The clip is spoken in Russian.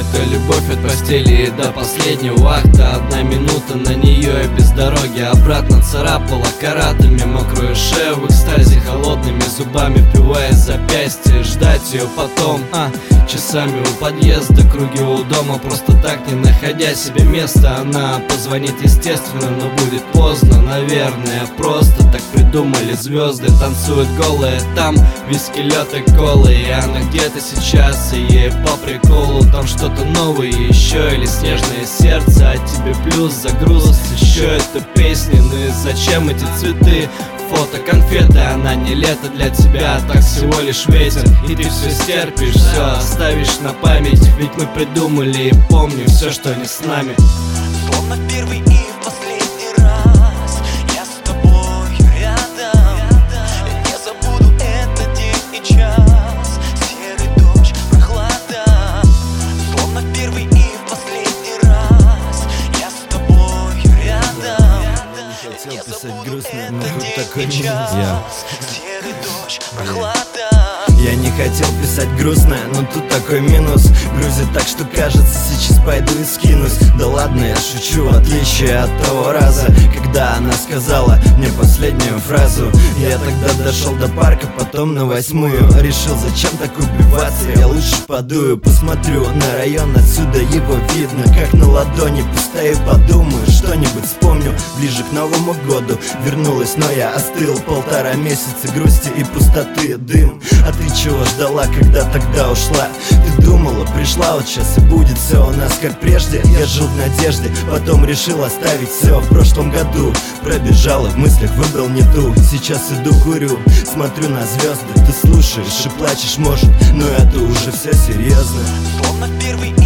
Это любовь от постели до последнего акта. 1 минута на нее и без дороги обратно царапала каратами мокрую шею в экстазе, холодными зубами впиваясь в запястье. Ждать ее потом, часами у подъезда, круги у дома, просто так не находя себе места. Она позвонит, естественно, но будет поздно, наверное. Просто так придумали звезды, танцуют голые там, виски, лед и колы. И она где-то сейчас, и ей по приколу там что-то новое еще, или снежное сердце. А тебе плюс за груз, еще это песни. Ну и зачем эти цветы? Фото, конфеты, она не лето для тебя, так всего лишь ветер. И ты все стерпишь, все оставишь на память. Ведь мы придумали и помним все, что не с нами. Словно в первый и в последний раз я с тобой рядом. Я не забуду этот день и час. Серый дождь, прохлада. Словно в первый и в последний раз я с тобой рядом. Не хотел писать грустно, но Этот тут день такой и минус. час. Серый дождь, прохлада. Я не хотел писать грустно, но тут такой минус. Грузит так, что кажется, сейчас пойду и скинусь. Да ладно, я шучу, в отличие от того раза, когда она сказала мне последнюю фразу. Я тогда дошел до парка, потом на 8-ю. Решил, зачем так убиваться, я лучше подую. Посмотрю на район, отсюда его видно как на ладони. Постою, подумаю, что-нибудь вспомню. Ближе к Новому году вернулась, но я остыл. 1,5 месяца грусти и пустоты, дым. А ты чего ждала, когда тогда ушла? Ты думала, пришла, вот сейчас и будет все у нас как прежде. Я жил в надежде, потом решил оставить все. В прошлом году пробежала, в мыслях выбрал не ту. Сейчас иду курю, смотрю на звезды. Ты слушаешь и плачешь, может, но это уже все серьезно. Словно в первый